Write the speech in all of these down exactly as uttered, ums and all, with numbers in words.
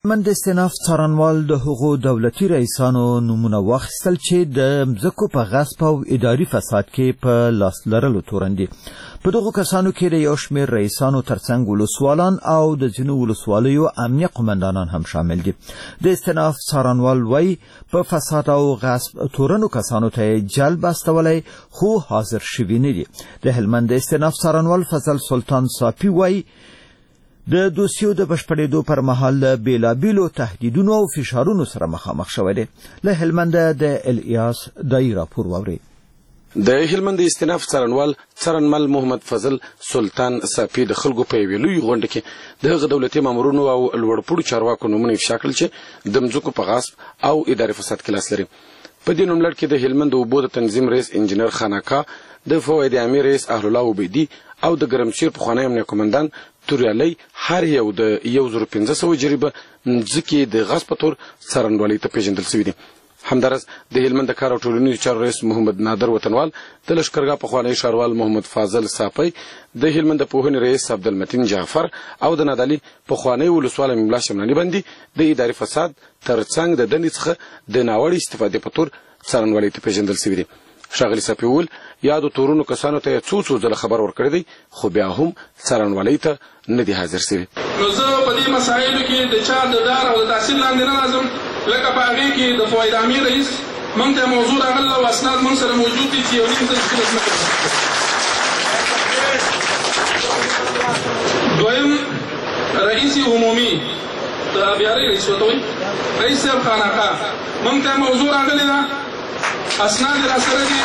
من د استناف څارنوال د هغو دولتي رئیسانو نومونه واخیستل چې د مځکو په غصب او اداري فساد کې په لاس لرلو تورن دي. په دغو کسانو کې د یو شمېر رئیسانو ترڅنګ ولسوالان او د ځینو ولسوالیو امنیه قمندانان هم شامل دي. د استناف څارنوال وایي په فساد او غصب تورنو کسانو ته جلب استولی خو حاضر شوي نه دي. د هلمند د استناف څارنوال فضل سلطان صافي وایي د دوسیو د بشپړېدو پر مهال له بېلابېلو تهدیدونو او فشارونو سره مخامخ شوی دی. له هلمنده د الیاس دایي راپور واورئ. د هلمند د استناف څارنوال څارنمل محمد فضل سلطان صافي د خلکو په یوې لویې غونډه کې د هغه دولتي مامورینو او لوړپوړو چارواکو نومونه افشا کړل چې د مځکو په غصب او اداري فساد کې لاس لري. په دې نوملړ کې د هلمند د اوبو د تنظیم رئیس انجینر خاناکا، د فواید عامې رئیس اهل الله عبیدي او د ګرمسیر پخوانی امنیه قمندان توریالی هر یو د یو زر پنځه سوه جریبه مځکې د غصب په تور څارنوالۍ ته پیژندل شوي دي. همدارس د هلمند د کار او ټولنیزو چارو رئیس محمد نادر وطنوال، د لښکرګاه پخوانی ښاروال محمد فاضل صافی، د هلمند د پوهنې رئیس عبدالمتین جعفر او د نادعلي پخوانی ولسوال ملا شمناني باندې د اداري فساد ترڅنګ د دندې څخه د ناوړه استفادې په تور څارنوالۍ ته پیژندل شوي دي. ښاغلي صافي وویل یادو تورونو کسانو ته یې څو څو ځله خبر ورکړی دی خو بیا هم څارنوالۍ ته نه دي حاضر شوي. نو زه په دې مسایلو کې د چا د دار او د تحصیل لاندې نه راځم، لکه په هغې کې د فواید عامې رئیس موږ ته موضوع راغله او اسناد موږ سره موجود دي چې یو نیم زر ځمکه ده. دویم رئیس عمومي د ابیارۍ رئیس ورته وایي رئیس صاحب خاناکا موږ ته موضوع راغلې ده، اسناد یې راسره دي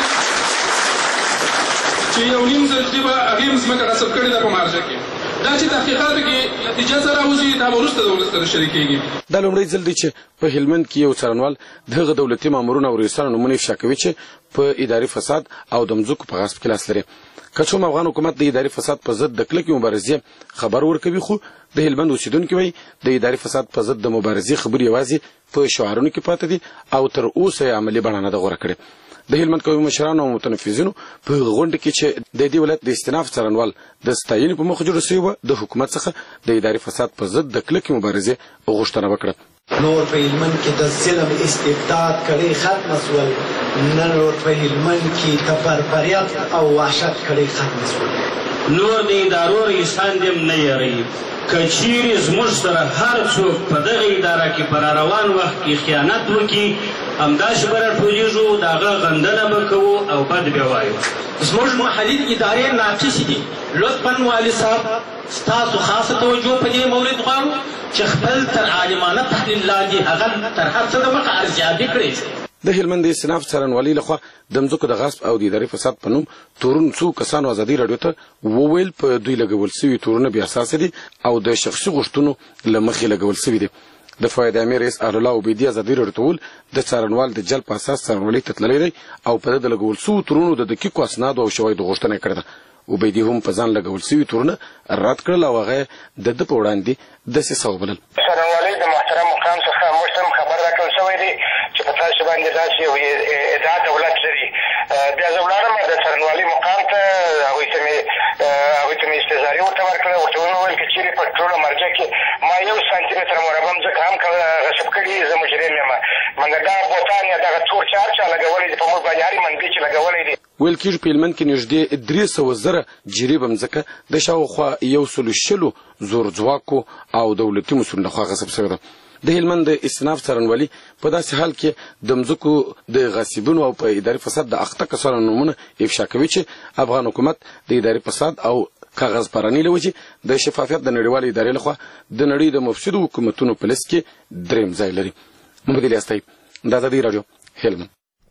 چې یو نیم زر جیبه هغې ځمکه غصب کړې ده په مارجه کې. دا چې تحقیقاتو کې نتیجه څه راوځي دا به وروسته د ولس سره شریکېږي. دا لومړی ځل دی چې په هلمند کې یو څارنوال د هغه دولتي مامورونو او رئیسانو نومونه افشا کوي چې په اداري فساد او د مځکو په غصب کې لاس لري. که څوم افغان حکومت د اداري فساد په ضد د کلکې مبارزې خبر ورکوي، خو د هلمند اوسیدونکي وایي د اداري فساد په ضد د مبارزې خبرې یوازې په شعارونو کې پاتې دي او تر اوسه یې عملي بڼه نه ده غوره کړې. د هلمند قومي مشرانو او متنفذینو په هغه غونډه کې چې د دې ولایت د استناف څارنوال د ستاینې په موخه جوړه شوې وه، د حکومت څخه د اداري فساد په ضد د کلکې مبارزې غوښتنه وکړه. نور په هلمند کې د ظلم استبداد کړۍ ختمه شول، نن نور په هلمند کې د بربریت او وحشت کړۍ ختمه شول. نور د ادارو رئیسان دې نه یاروي. که چیرې زموږ سره هر څوک په دغه اداره کې په راروان وخت کې خیانت وکړي همداسې به راټولېږو، د هغه غندنه به کوو او بد به وایو. زموږ محلي ادارې ناقصې دي. لطفا والي صاحب ستاسو خاصه توجه په دې مورد غواړو چې خپل تر عالمانه تحلیل لاندې هغه تر هر څه دمخه ارزیابي کړئ. د هلمند د استناف څارنوالۍ لخوا د مځکو د غصب او د اداري فساد په نوم تورون څو کسانو ازادي راډیو ته وویل په دوی لګول شوي تورونه بې اساسه دي او د شخصي غوښتنو له مخې لګول شوي دي. د فواید عامې رئیس اهل الله عبیدي ازادي راډیو ته وویل د څارنوال د جلب په اساس څارنوالۍ ته تللی دی او په ده د لګول شوو تورونو د دقیقو اسنادو او شواهدو غوښتنه یې کړې ده. عبیدي هم په ځان لګول شوي تورونه رد کړل او هغه یې د ده په وړاندې دسیسه وبلل. څارنوالۍ د محترم مقام څخه موږ ته هم خبر راکړل شوی دی چې په تاسو باندې داسې یو ادعا دولت لري. بیا زه ولاړم د څارنوالۍ مقام ته، هغوی ته مې هغوی ته مې استظهاري ورته ورکړه، ورته ومې وویل که چېرې په ټوله مرجع کې ما یو سانتي متر مربع مځکه هم غصب کړي زه مجرم یم. مګر دا بوتان یا دغه تور چې هر چا لګولی دی په موږ باندې هرې منبع چې لګولی دی. ویل کېږي په هلمند کې نږدې درې سوه زره جریبه مځکه د شاوخوا یو سلو شلو زور ځواکو او دولتي مسؤلینو لخوا غصب شوې ده. د هلمند د استناف څارنوالي په داسې حال کې د مځکو د غصبونو او په اداري فساد د اخته کسانو نومونه افشا کوي چې افغان حکومت د اداري فساد او کاغذ پراني له وجې د شفافیت د نړیوالې ادارې لخوا د نړۍ د مفسدو حکومتونو په لیست کې درېیم ځای لري. محمد الیاس طیب، د ازادي راډیو، هلمند.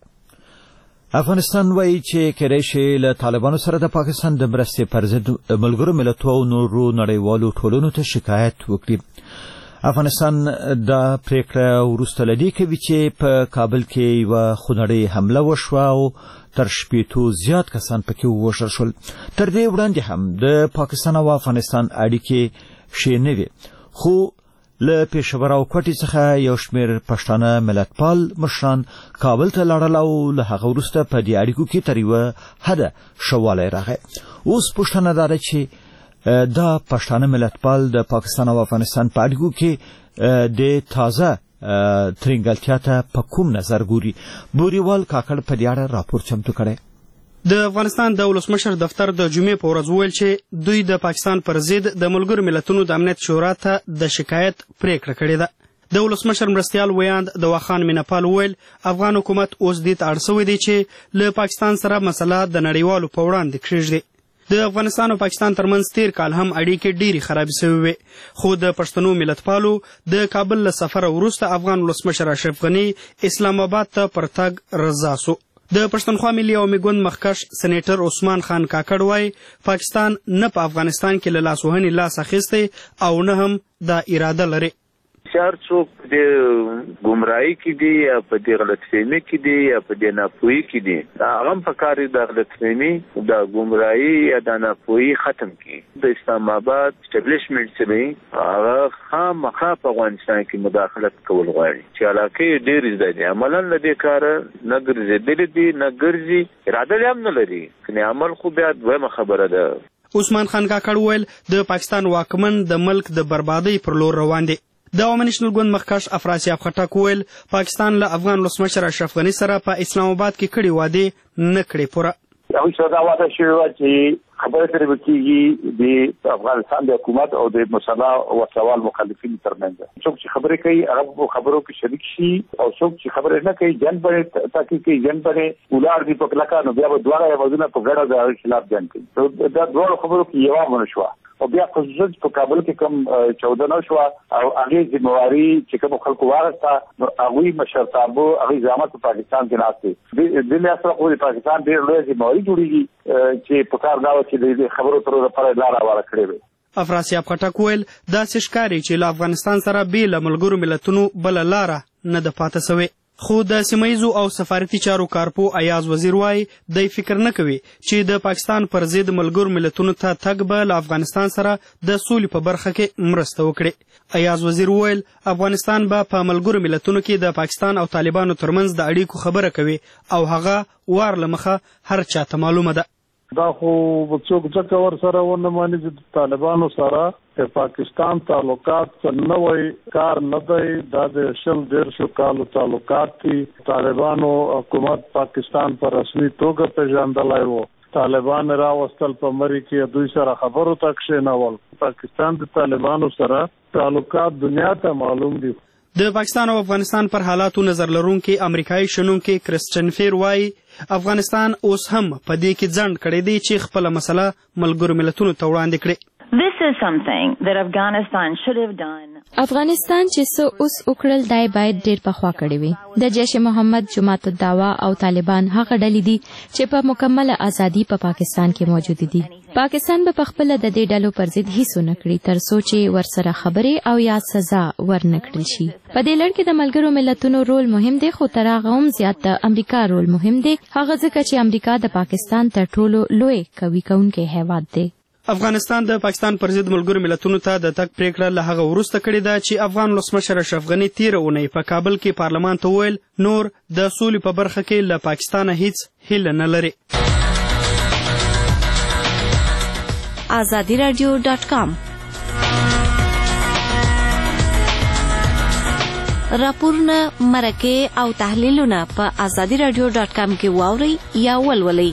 افغانستان وایي چې کېدای شي له طالبانو سره د پاکستان د مرستې پر ضد ملګرو ملتونو او نورو نړیوالو ټولنو ته شکایت وکړي. افغانستان دا پریکړه وروسته له دې کوي چې په کابل کې یوه خونړۍ حمله وشوه او تر شپېتو زیات کسان پکې ووژل شول. تر دې وړاندې هم د پاکستان او افغانستان اړیکې ښې نه وې، خو له پېښور او کوټې څخه یو شمېر پښتانه ملتپال مشران کابل ته لاړل او له هغه وروسته په دې اړیکو کې تر یوه حده ښه والی راغی. اوس پوښتنه دا ده چې دا پښتانه ملتپال د پاکستان او افغانستان په اړیکو کې د تازه ترنګلتیا ته په کوم نظر ګوري. بوریوال کاکړ په دې اړه راپور چمتو کړی. د افغانستان د ولسمشر دفتر د جمعې په ورځ وویل چې دوی د پاکستان پر ضد د ملګرو ملتونو د امنیت شورا ته د شکایت پریکړه کړې ده. د ولسمشر مرستیال ویاند د واخان مینپال وویل افغان حکومت اوس دې ته اړ شوی دی چې له پاکستان سره مسله د نړیوالو په وړاندې کښېږدي. د افغانستان او پاکستان ترمنځ تیر کال هم اړیکې ډېرې خرابې شوې وې، خو د پښتنو ملتپالو د کابل له سفره وروسته افغان ولسمشر اشرف غني اسلام آباد ته پر تګ رضا سو. د پښتونخوا ملي عوامي ګوند مخکښ سېنیټر عثمان خان کاکړ وایي پاکستان نه په افغانستان کې له لاسوهنې لاس اخیستی او نه هم دا اراده لري. هر څوک په دې ګمراهۍ کې دي یا په دې غلطفهمۍ کې دي یا په دې ناپوهۍ کې دي، دا هغه هم پکار دي د غلطفهمۍ د ګمراهۍ یا د ناپوهۍ ختم کړي. د اسلام آباد اسټابلیشمنټ چې دی هغه خامخا په افغانستان کې مداخلت کول غواړي چې علاقې ډېرې زده دي، عملا له دې کاره نه ګرځېدلي دي نه ګرځي، اراده هم نه لري، کنې عمل خو بیا دویمه خبره ده. عثمان خان کاکړ وویل د پاکستان واکمن د ملک د بربادۍ پر لور روان دی. د عوامي نېشنل ګوند مخکښ افراسیاب خټک وویل پاکستان له افغان ولسمشر اشرف غني سره په اسلام آباد کې کړي وعدې نه کړې پوره. هغوی سره دا وعده شوې وه چې خبرې ترې به کېږي د افغانستان د حکومت او د مسلح وسله مخالفینو ترمنځ. څوک چې خبرې کوي هغه په خبرو کې شریک شي او څوک چې خبرې نه کوي جنګ به تحقیق کوي، جنګ به ولاړ دي په کلکه، نو بیا به دواړه هېوادونه په ګډه د هغې خلاف جنګ کوي. دا دواړو خبرو کې یوه ونه شوه او بیا خصوصا په کابل کې کوم چودنه شوه او هغې ذمهواري چې کومو خلکو واخیسته نو هغوی مشرتابه هغوی زعامت په پاکستان کې ناست دی. دې لحاظ سره خو د پاکستان ډېر لویه ذمهواري جوړېږي چې په کار دا وه چې د خبرو ترو لپاره یې لاره هواره کړې وي. افراسیاب خټک ویل داسې ښکاري چې له افغانستان سره بې له ملګرو ملتونو بله لاره نه ده پاته سوې. خو د سیمهیزو او سفارتي چارو کارپو ایاز وزیر وایي دی فکر نه کوي چې د پاکستان پر ضد ملګرو ملتونو ته تګ به له افغانستان سره د سولې په برخه کې مرسته وکړي. ایاز وزیر وویل افغانستان به په ملګرو ملتونو کې د پاکستان او طالبانو ترمنځ د اړیکو خبره کوي او هغه وار له مخه هر چاته معلومه ده. دا خو څوک ځکه ور سره ونه ماني چې طالبانو سره د پاکستان تعلقات څه نوی کار نه دی، دا د شل دېرشو کالو تعلقات دي. طالبانو حکومت پاکستان په رسمي توګه پیژندلی و، طالبان راوستل په مري کې دوی سره خبرو ته کښېنول. پاکستان د طالبانو سره تعلقات دنیا ته معلوم دي. د پاکستان او افغانستان پر حالاتو نظر لرونکي امریکایي شنونکي کرسټن فیر وایي افغانستان اوس هم په دې کې ځنډ کړی دی چې خپله مسله ملګرو ملتونو ته وړاندې کړي. This is something that Afghanistan should have done. افغانستان چې څه اوس وکړل دای باید ډېر پخوا کړی وي. د جیش محمد، جماعت الدعوه او طالبان هغه ډلې دي چې په مکمله ازادي په پا پاکستان کې موجود دي. پاکستان به پخپله د دې ډلو پر ضد هیڅ ونه کړي تر څو چې ورسره خبرې او یا سزا ورنه کړل شي. په دې لړ کې د ملګرو ملتونو رول مهم دی، خو تر هغه هم زیات د امریکا رول مهم دی، هغه ځکه چې امریکا د پاکستان تر ټولو لوی قوي کوونکی هیواد دی. افغانستان د پاکستان پر ضد ملګرو ملتونو ته د تګ پریکړه له هغه وروسته کړې ده چې افغان ولسمشر اشرف غني تېره اونۍ په کابل کې پارلمان ته وویل نور د سولې په برخه کې له پاکستانه هیڅ هیله نه لري. آزادی رادیو ډاټ کام راپورونه، مرکې او تحلیلونه په آزادی رادیو ډاټ کام کې واورئ یا ولولئ.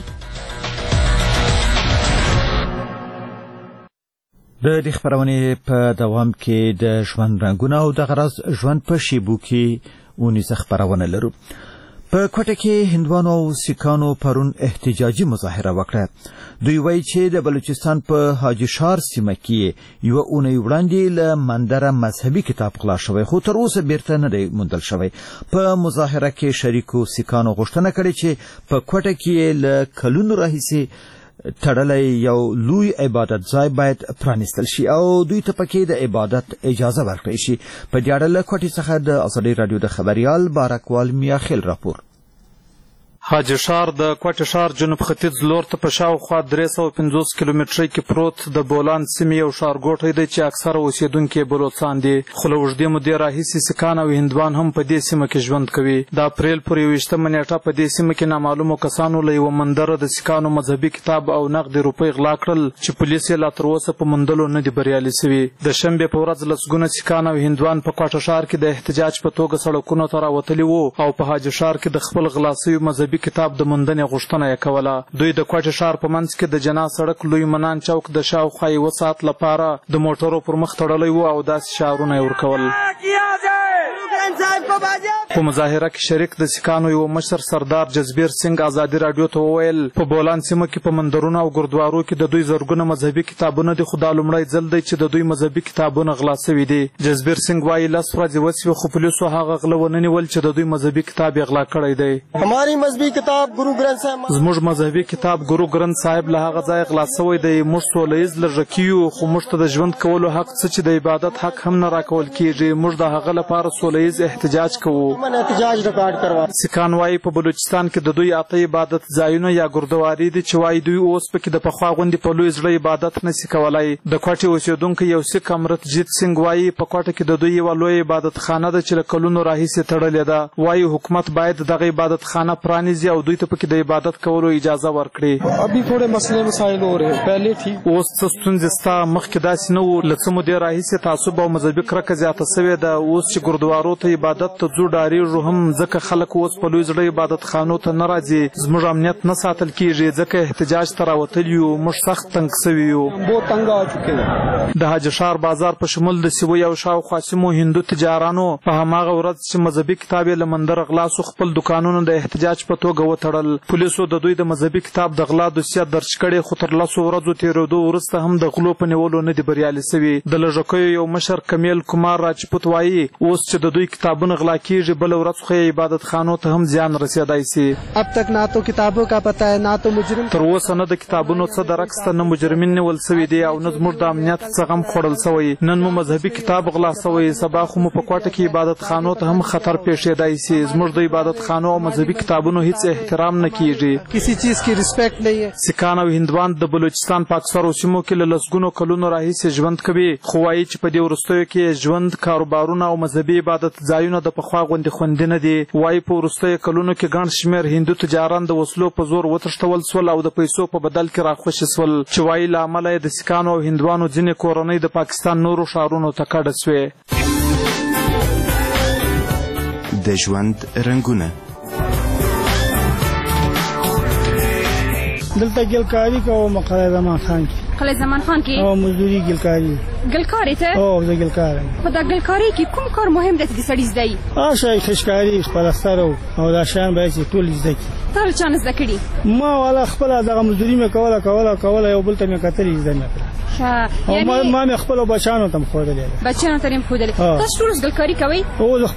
د دې خبرونې په دوام کې د ژوند رنګونه او د غرض ژوند په شیبو کې ونیزه خبرونه لرو. په کوټه کې هندوانو او سیکانو پرون احتجاجي مظاهره وکړه. دوی وایي چې د بلوچستان په حاجي شار سیمه کې یوه اونۍ وړاندې له مندره مذهبي کتاب غلا شوی، خو تر اوسه بیرته نه دی موندل شوی. په مظاهره کې شریکو سیکانو غوښتنه کړې چې په کوټه کې له کلونو راهیسې تړلی یو لوی عبادت ځای باید پرانیستل شي او دوی ته پکې د عبادت اجازه ورکړی شي. په دې اړه له کوټې څخه د ازادي راډیو د خبریال بارکوال میاخیل راپور. حاجي شار د کوټه شار جنوب ختیځ لور ته په شاوخوا درې سوه پنځوس کیلومترۍ کې پروت د بولان سیمې یو ښارګوټی دی چې اکثره اوسېدونکي بلوڅان دي، خو له اوږدې مودې راهیسې سیکان او هندوان هم په دې سیمه کې ژوند کوي. د اپریل پر یوویشتمه نیټه په دې سیمه کې نامعلومو کسانو له یوه مندره د سیکانو مذهبي کتاب او نقدې روپۍ غلا کړل چې پولیس یې لا تر اوسه په موندلو نه دي بریالي سوي. د شنبې په ورځ لسګونه سیکان او هندوان په کوټه شار کې د احتجاج په توګه سړکونو ته راوتلي وو او په حاجي شار کې د خپل غلا سوي مذهبي کتاب د موندنې غوښتنه یې کوله. دوی د کوټه شار په منځ کې د جنا سړک لوی منان چوک د شاوخوا یوه ساعت لپاره د موټرو پر مخ تړلی وو او داسې شعارونه یې ورکول. په مظاهره کې شریک د سیکانو یو مشر سردار جزبیر سنگ ازادي راډیو ته وویل په بولان سیمه کې په مندرونو او ګردوارو کې د دوی زرګونه مذهبي کتابونه دي، خو دا لومړی ځل دی چې د دوی مذهبي کتابونه غلا سوي دي. جزبیر سنگ وایي لس ورځې وسوې خو پولیسو هغه غله ونه نیول چې د دوی مذهبي کتاب یې غلا کړی دی. हमारी मजहबी किताब गुरु ग्रंथ साहिब زموږ مذهبي کتاب ګورو ګرنث صاحب له هغه ځایه غلا سوی دی. موږ سوله ییز لږه کیو خو موږ ته د ژوند کولو حق څه چې د عبادت حق هم نه راکول کیږي. موږ د هغه لپاره سوله ییز احتجاج کوو. احتجاج ریکارډ کروا. سیکان وایي په بلوچستان کې د دوی اته عبادت ځایونه یا ګردواري دي چې وایي دوی اوس پکې د پخوا غوندې په لوی زړه عبادت نسي کولی. د کوټې اوسېدونکی یو سیک امرت جیت سنگ وایي په کوټه کې د دوی یوه لویه عبادت خانه ده چې له کلونو راهیسې تړلې ده. وایي حکومت باید دغه عبادت خانه پرانیزي او دوی ته پکې د عبادت کولو اجازه ورکړي. ابھی تھوڑے مسئلے مسائل ہو رہے پہلے ٹھیک. اوس څه ستونزې ستا مخکې داسې نه وو. له څه مودې راهیسې تعصب او مذهبي کرکه زیاته سوې ده. اوس چې ګردوارو ته عبادت ته ځو ډارېږو هم ځکه خلک اوس په لوی زړه عبادت خانو ته نه راځي. زموږ امنیت نه ساتل کیږي ځکه احتجاج ته راوتلي یو. موږ سخت تنګ سوي یو. د حاجي شار بازار په شمول د سیوی او شاوخوا سیمو هندو تجارانو په هماغه ورځ چې مذهبي کتاب یې له مندره غلا سو خپل دکانونه د احتجاج په توګه وتړل. پولیسو د دوی د مذهبي کتاب د غلا دوسیه درج کړې خو تر لسو ورځو تېرېدو وروسته هم د غلو په نیولو نه دي بریالي سوي. د لږکیو یو مشر کمیل کمار راجپوت وایي اوس چې د دوی کتابونه غلا کیږي بله ورځ خو یې عبادت خانو ته هم زیان رسېدای سي. اب تک نہ تو کتابوں کا پتہ ہے نہ تو مجرم. تر اوسه نه د کتابونو څه درک سته نه مجرمین نیول سوي دي او نه زموږ د امنیت څه غم خوړل سوی. نن مو مذهبي کتاب غلا سوی، سبا خو مو په کوټه کې عبادت خانو ته هم خطر پیښېدای سي. زموږ د عبادت خانو او مذهبي کتابونو هیڅ احترام نه کیږي. کسی چیز کی ریسپیکټ نه ہے. سیکان او هندوان د بلوچستان په اکثرو سیمو کې له لسګونو کلونو راهیسې ژوند کوي، خو وایي چې په دې وروستیو کې ژوند، کاروبارونه او مذهبي عبادت ځایونه د پخوا غوندې خوندي نه دي. وایي په وروستیو کلونو کې ګڼ شمېر هندو تجاران د وسلو په زور وتښتول سول او د پیسو په بدل کې راخوشي سول چې وایي له امله یې د سیکانو او هندوانو ځینې کورنۍ د پاکستان نورو ښارونو ته کډه سوې. د ژوند رنګونه دلته ګلکاري کوم قلعه زمان خان کې. قلعه زمان خان کې او مزدوري ګلکاري. ګلکاري ته؟ او زه ګلکار یم. په دا ګلکاري کې کوم کار مهم دی چې د سړي زده وي؟ ها شی خشکاري، پلستر او دا شیان باید چې ټول زده کړي. تا له چا نه زده کړي؟ ما والا خپله دغه مزدوري مې کوله کوله کوله یو بل ته مې کتلې زده مې کړه. ښه او ما مې خپلو بچیانو ته م ښودلې ده. بچیانو ته یې م ښودلې. تاسو ټول اوس ګلکاري کوئ؟ او